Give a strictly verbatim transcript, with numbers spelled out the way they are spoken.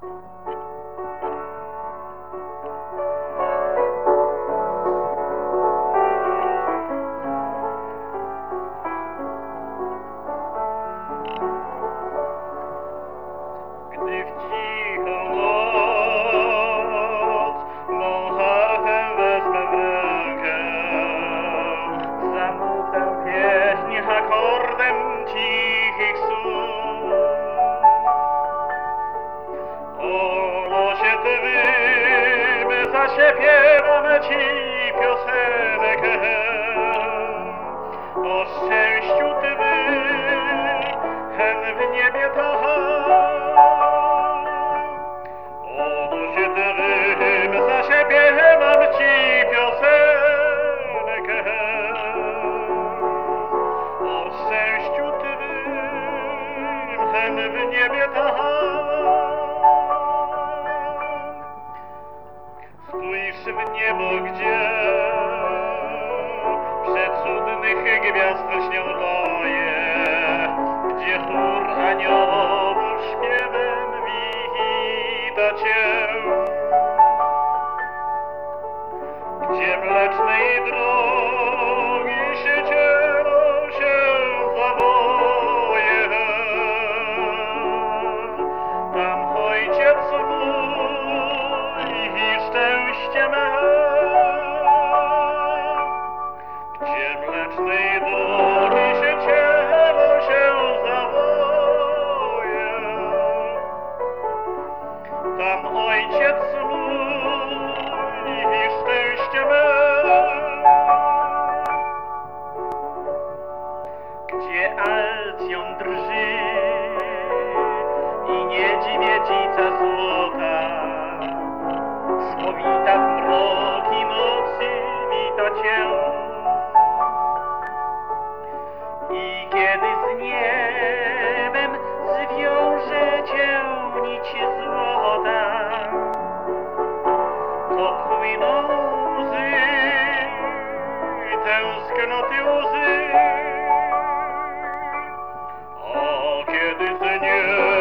Gdy w cichą noc mą harfę wezmę w rękę, zanucę pieśń akordem cichych słów. O losie twym zaśpiewam ci piosenkę, o szczęściu twym hen w niebie kocham. O losie twym zaśpiewam ci piosenkę, o szczęściu twym hen w niebie kocham. Spójrz w niebo, gdzie przecudnych gwiazd lśnią dwoje, gdzie chór aniołów śpiewem wita cię, gdzie mlecznej drogi się cielą się zawoje. Tam ojciec mój i szczęście me, gdzie mlecznej drogi się cielą się zawoje. Tam ojciec mój i szczęście me, gdzie Alcjon drży i niedźwiedzica złota spowita w mroki nocy wita cię. I kiedy z niebem zwiąże cię nić złota, to płyną łzy, tęsknoty łzy. O, kiedy z niebem